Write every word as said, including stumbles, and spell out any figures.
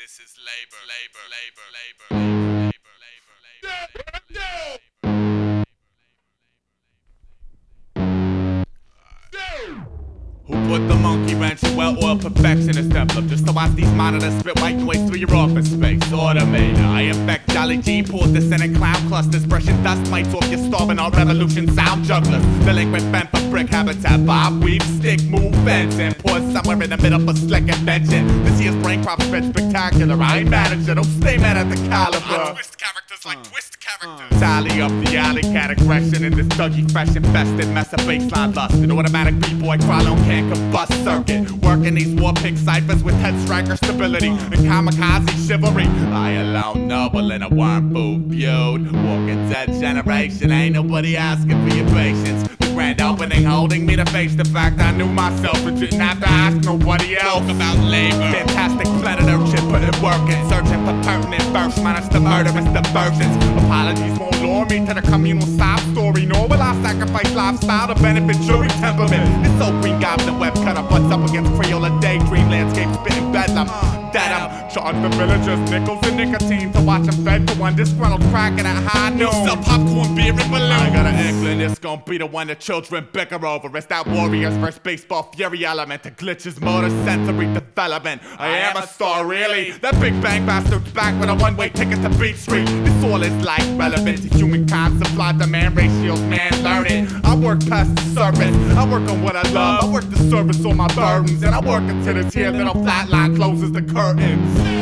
This is labor, labor, labor, labor, labor, labor, labor, labor, labor. Who put the monkey wrench in well-oiled perfectionist emblem just to watch these monitors spit white noise through your office space? Automator, I infect Jolly G, pulls descending clown clusters, brushing dust mites off your starving our revolution sound jugglers. Delinquent bent for brick habitat, bob, weave, stick, move, fence, and pour somewhere in the middle for slick invention. This year's brain crop's been spectacular. I ain't mad at you, don't stay mad at the caliber. I twist characters like uh, twist characters. Uh, Tally up the alley cat aggression in this Dougie fresh infested mess of baseline lust. An automatic b-boy crawl on can combust circuit, working these war pig ciphers with head striker stability and kamikaze chivalry. I alone noble in a worm food feud, walking dead generation. Ain't nobody asking for your patience. The grand opening holding me to face the fact I knew myself and didn't have to ask nobody else. Talk about labor, fantastic predator shit, put it working, searching for pertinent verse minus the murderous diversions. Apologies won't lure me to the communal sob story, nor will I sacrifice lifestyle to benefit jury temperament. This old green goblin web cutter butts up against Crayola daydream landscape spitting bedlam. That I'm charged for villagers, nickels and nicotine to watch them fed for one disgruntled cracking at high noon. Sell popcorn, beer, and balloons. I got an inkling it's gon' be the one the children bicker over. It's that Warriors versus baseball fury element, the glitches, motor, sensory development. I am a star, really. That Big Bang bastard's back with a one-way ticket to Beat Street. This all is like relevant to humankind, supply demand ratios, man, learn it. I work past the surface, I work on what I love, I work the service on my burdens, and I work until this here little flat line closes the curtains.